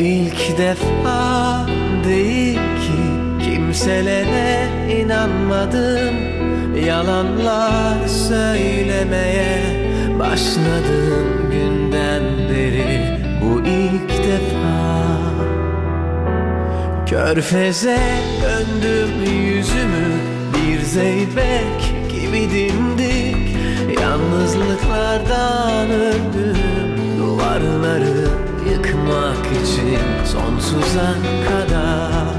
ilk defa değil ki kimselere inanmadım. Yalanlar söylemeye başladım günden beri bu ilk defa. Körfeze döndüm yüzümü, bir zeybek gibi dimdik. Yalnızlıklardan öldüm, duvarları yıkmak için sonsuza kadar.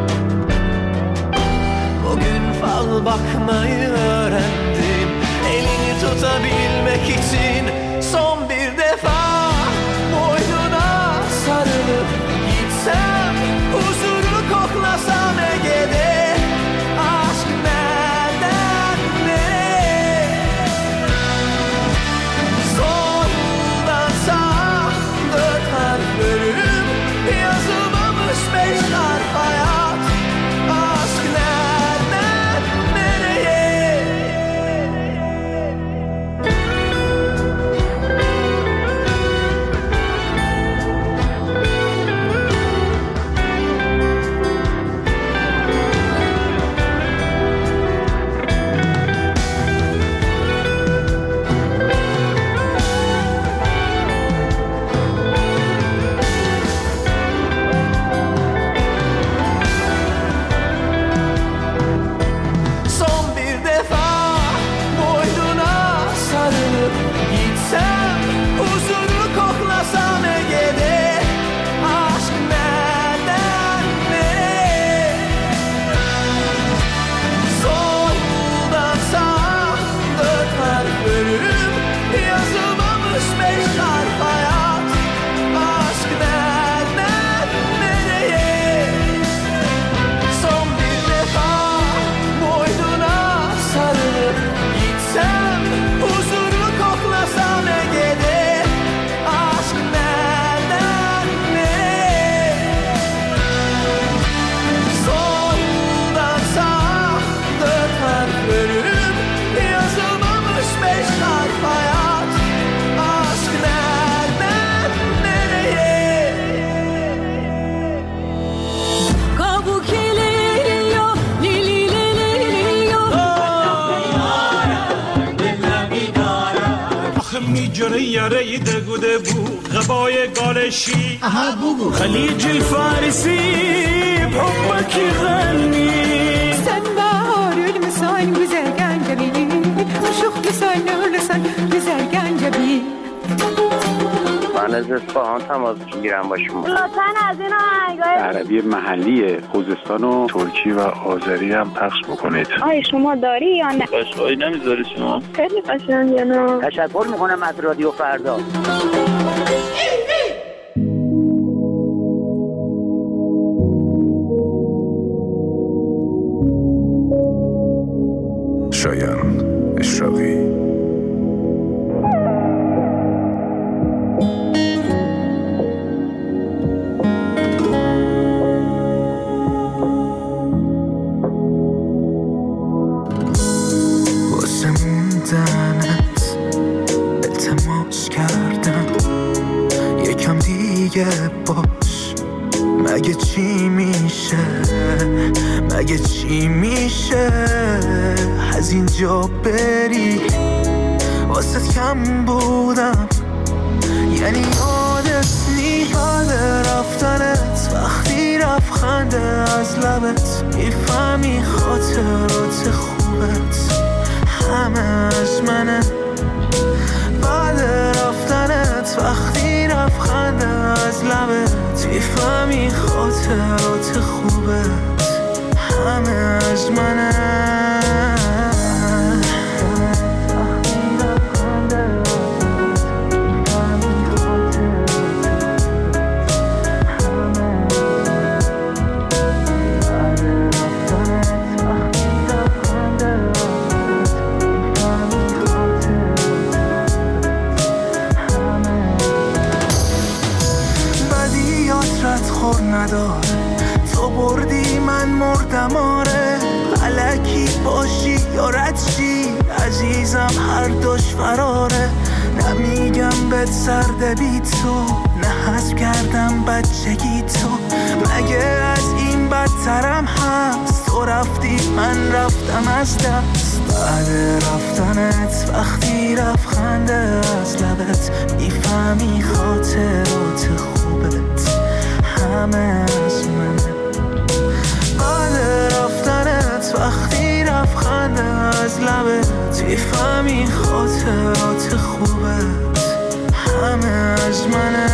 Bugün fal bakmayı öğrendim, elini tutabilmek için son bir defa boynuna sarılıp gitsem, huzuru koklasam Ege'de. Aşk nereden nereye? Soldan sağa 4 harf bölüm, yazılmamış 5 harf hayat. Aşk nereden nereye? Son bir defa boynuna sarılıp gitsem, huzuru koklasam Ege'de. Aşk nereden nereye? Soldan sağa 4 harf bölüm, yazılmamış 5 harf hayat. Aşk nereden nereye? Son bir defa boynuna sarılıp gitsem, huzuru koklasam Ege'de. Aşk nereden nereye? Soldan sağa 4 harf bölüm, yazılmamış 5 harf hayat. Aşk nereden nereye? Kabuk geliyor, lili liliyor. آخه میجره یاره دگوده بو غبای گالشی خلیج الفارسی بحبك غني. Sen baharül misal güzel gencebi, uşuk misal nurlusan güzel gencebi. من از اصفهان تماس میگیرم با شما. لطفاً از این آهنگای عربی محلی خوزستان و ترکی و آذری هم پخش بکنید. آی شما داری یا نه؟ قشقایی نمیذاری شما؟ خیلی قشنگه نه؟ تشکر میکنم از رادیو فردا. شایان اشراقی. واسه موندنت التماس کردم یکم دیگه باش. مگه چی میشه، مگه چی میشه از اینجا بری؟ واسه کم بودم، یعنی یادت نیاد رفتنت وقتی رفت خنده از لبت. میفهمی خاطرات خوبت همه از منه. بعد رفتنت وقتی رفت خنده از لبت. میفهمی خاطرات خوبت همه از منه. خور نداره تو بردی من مردم آره. الکی باشی یا رد شی عزیزم هر دوش فراره. نمیگم بهت سرده بی تو نه حذف کردم بچگی دادم از دست. بعد رفتنت وقتی رفت خنده از لبت، میفهمی خاطرات خوبت همه از منه. بعد رفتنت وقتی رفت خنده از لبت، میفهمی خاطرات خوبت همه از منه.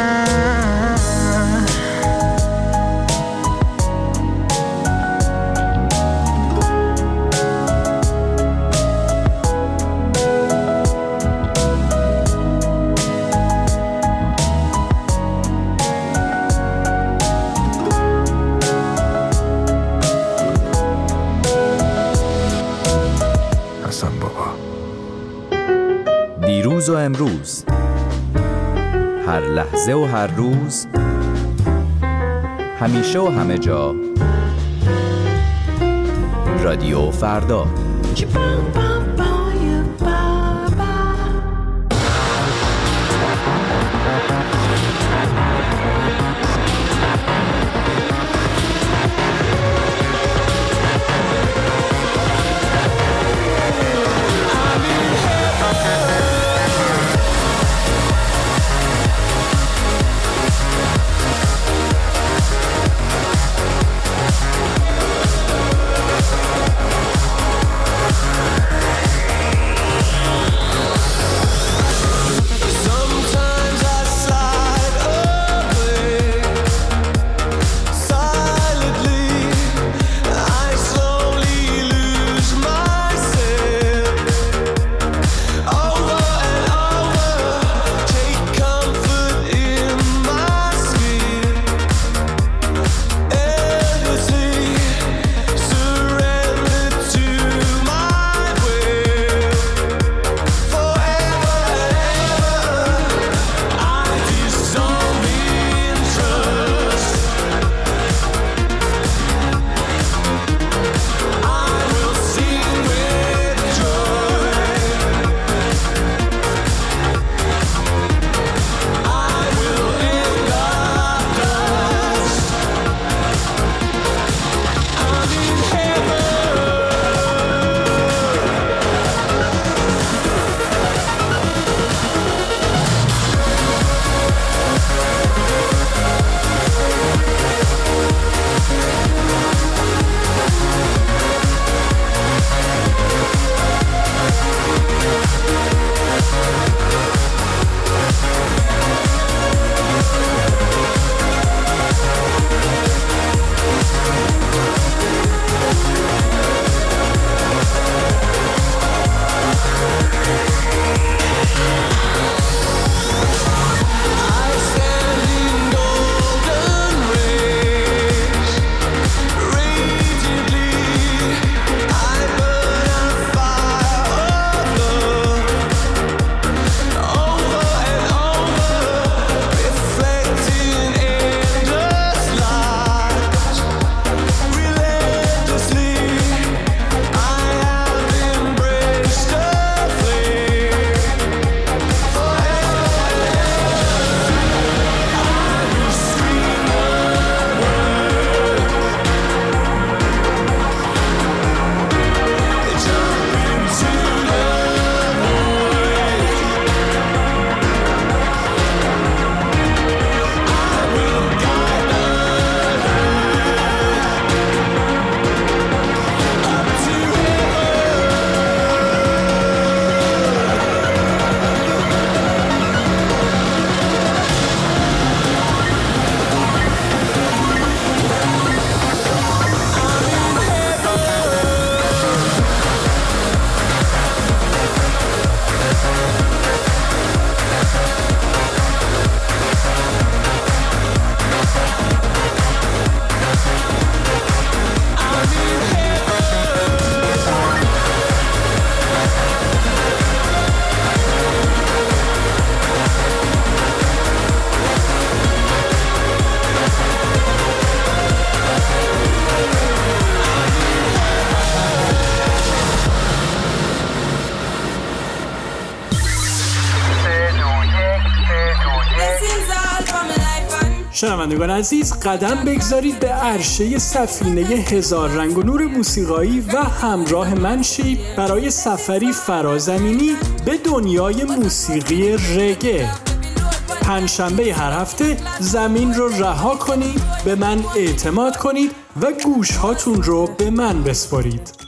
دیروز و امروز، هر لحظه و هر روز، همیشه و همه جا، رادیو فردا. شنوندگان عزیز، قدم بگذارید به عرشه سفینه هزار رنگ و نور موسیقایی و همراه من شید برای سفری فرازمینی به دنیای موسیقی رگه. پنجشنبه هر هفته زمین رو رها کنید، به من اعتماد کنید و گوش هاتون رو به من بسپارید.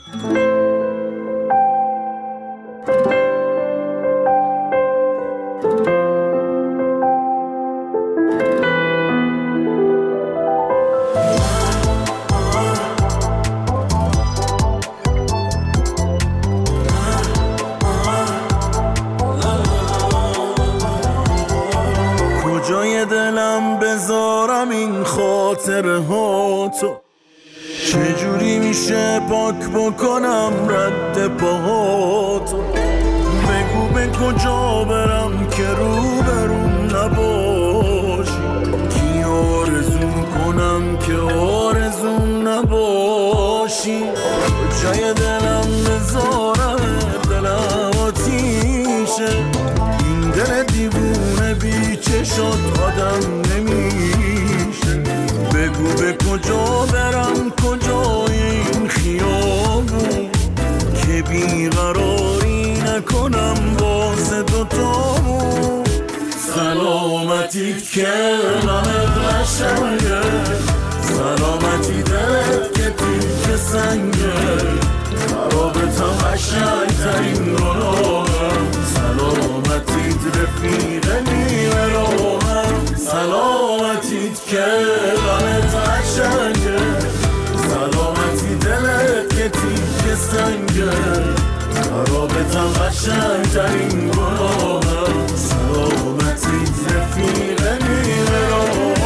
کجای دلم بذارم این خاطره ها تو، چجوری میشه پاک بکنم رد پاهاتو؟ بگو به کجا برم که روبروم نباشی، کی آرزو کنم که آرزوم نباشی. کجای دلم بذارم دلم آتیشه، این دل دیوونه بی چشات آدم نمیشه. بگو به کجا برم کجای این خیابون، که بیقراری نکنم واسه دوتامون. سلامتیت که غمت قشنگه، سلامتی دلت که تیک سنگه، رابطم قشنگترین گناهم. سلامتیت رفیق نیمه راهم، سلامتیت که غمت قشنگه، سلامتی دلت که تیک سنگه، رابطم قشنگترین گناهم. سلامتیت رفیق نیمه راهم.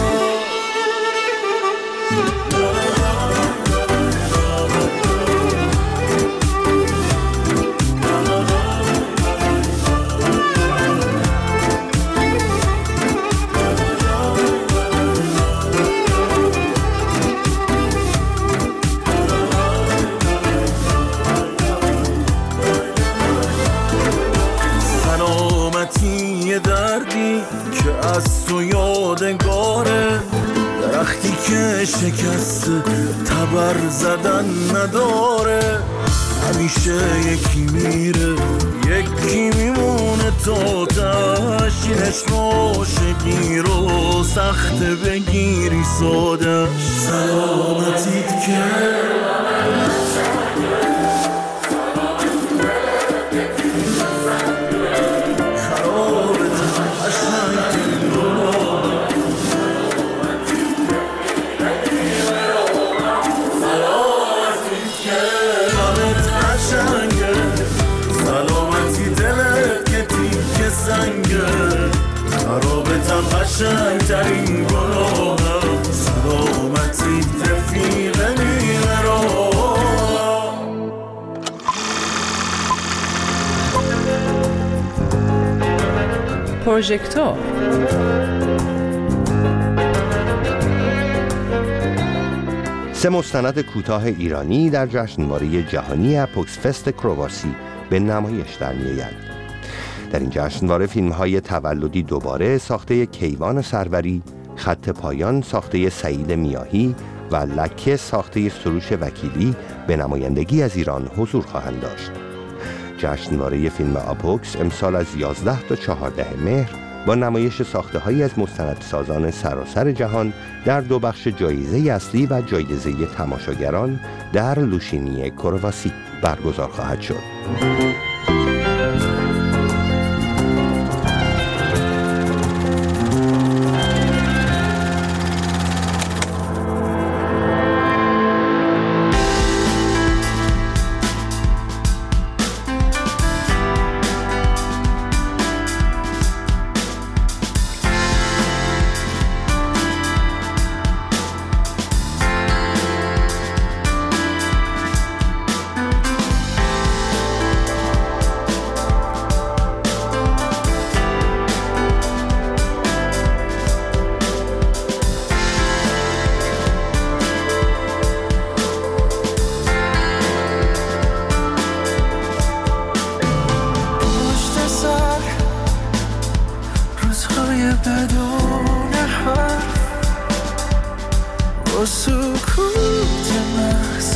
یه دردی که از تو یادگاره، درختی که شکست تبر زدن نداره. همیشه یکی میره یکی میمونه تا تشینش عاشقی رو سخت بگیری سادش. سلامتیت که قشنگترین گناهم. سلامتی رفیق نیمه راهم. پروژکتور سه مستند کوتاه ایرانی در جشنواره جهانی اپوکس فست کرواسی به نمایش در می‌آیند. در این جشنواره فیلم‌های تولدی دوباره ساخته کیوان سروری، خط پایان ساخته سعید میاهی و لکه ساخته سروش وکیلی به نمایندگی از ایران حضور خواهند داشت. جشنواره فیلم اپوکس امسال از 11 تا 14 مهر با نمایش ساخته‌هایی از مستندسازان سراسر جهان در دو بخش جایزه اصلی و جایزه تماشاگران در لوشینی کرواسی برگزار خواهد شد. با سکوت محض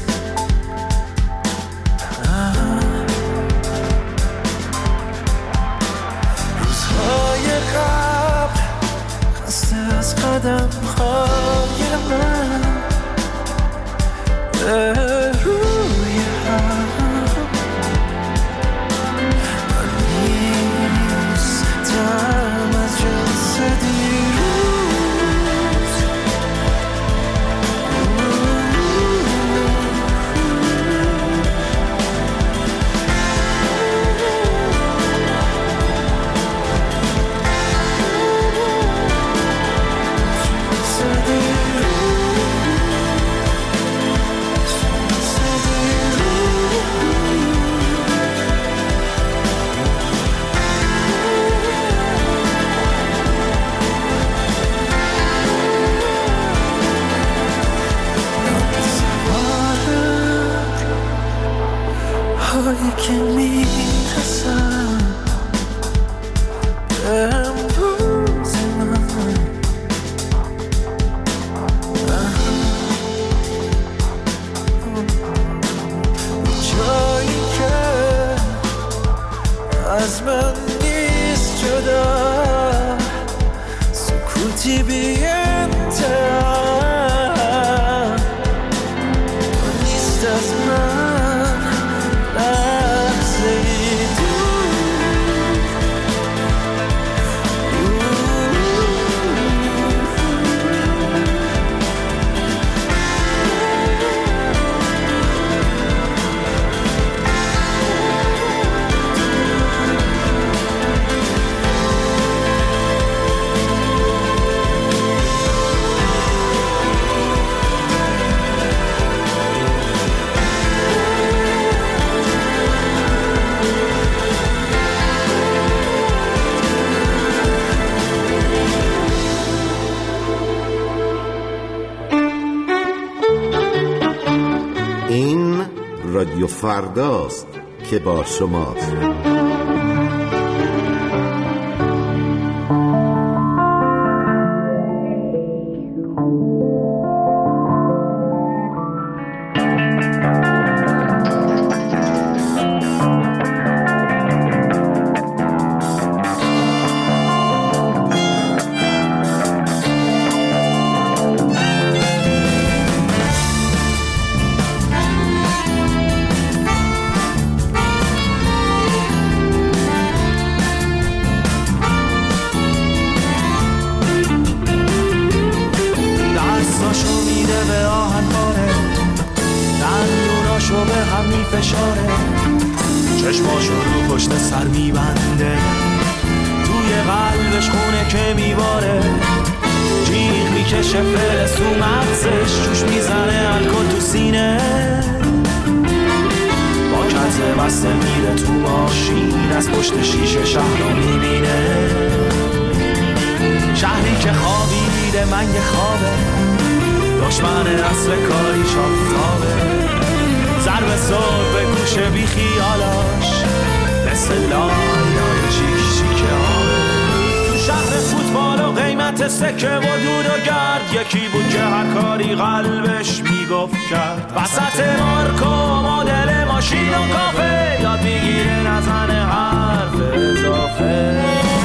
روزهای قبل خسته از قدم های من به روی هم من نیستم از جنس دیروز هایی که میرسم امروز من جایی که از من نیست جدا سکوتی بی انتها نیست از من لحظه ای این رادیو فرداست که با شماست. فشاره چشماشو رو پشت سر میبنده توی قلبش خونه که میباره جیغ میکشه فرس تو مغزش جوش میزنه الکل تو سینه با کته بسته میره تو ماشین از پشت شیشه شهر رو میبینه شهری که خوابیده منگ خوابه دشمن اصل کاریش آفتابه ضرب صبح به گوشه بی خیالاش مثل لالای چیک چیک آبه تو شهر فوتبال و قیمت سکه و دود و گرد یکی بود که هر کاری قلبش میگفت کرد وسط مارکو مدل ماشین و کافه یاد میگیره نزنه حرف اضافه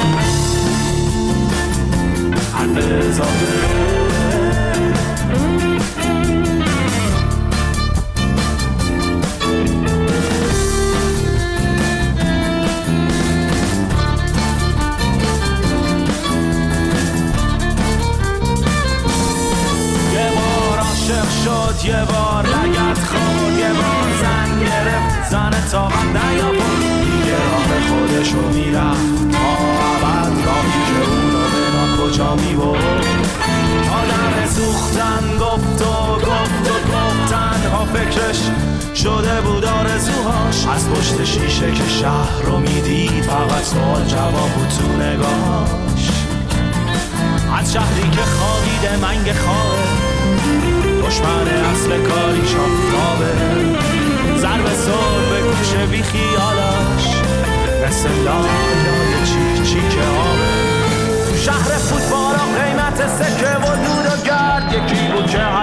حرف اضافه یه بار لگت خورد یه بار زن گرفت زن طاقت نیاورد دیگه راه خودشو میرفت تا ابد راهی که اونو به کجا میبرد آدم سوختن گفت تنها فکرش شده بود آرزوهاش از پشت شیشه که شهر رو میدید فقط سوال جواب بود تو نگاهاش از شهری که خوابیده منگ خوابه دشمن اصل کاریش آفتابه ضرب صبح به گوشه بی خیالاش مثل لالای چیک چیک آبه تو شهر فوتبال قیمت سکه و دود و گرد یکی بود که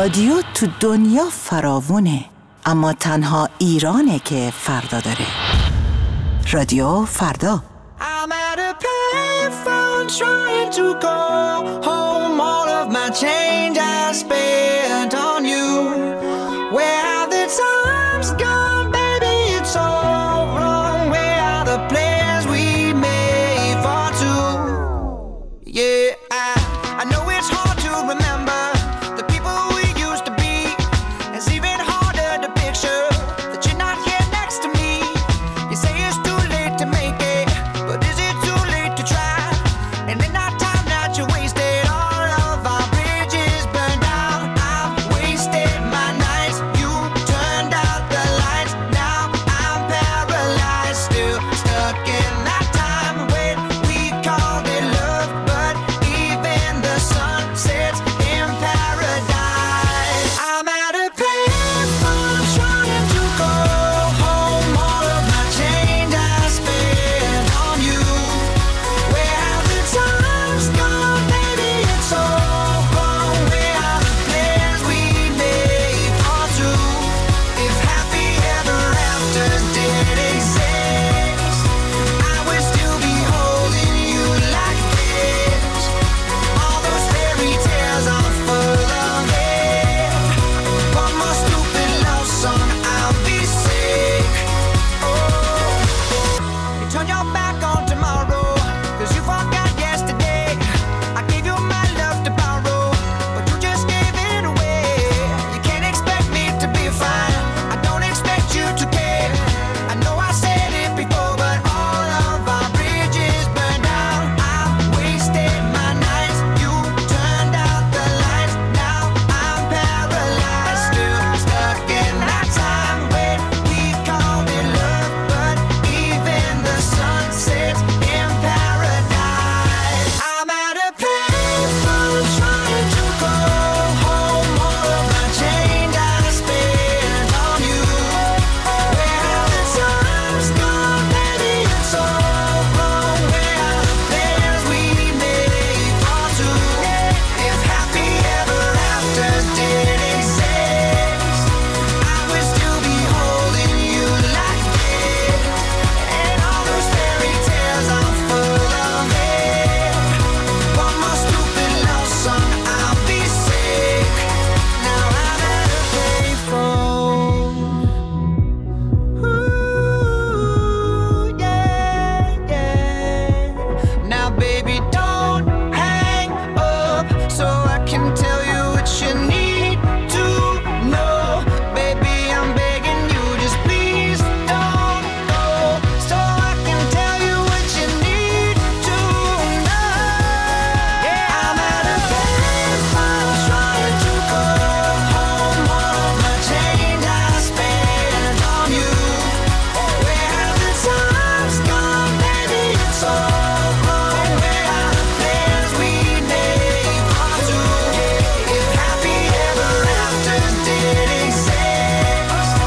رادیو تو دنیا فراوونه، اما تنها ایرانه که فردا داره. رادیو فردا. I'm at a payphone trying to call home. All of my change I spent on you. Where have the times gone?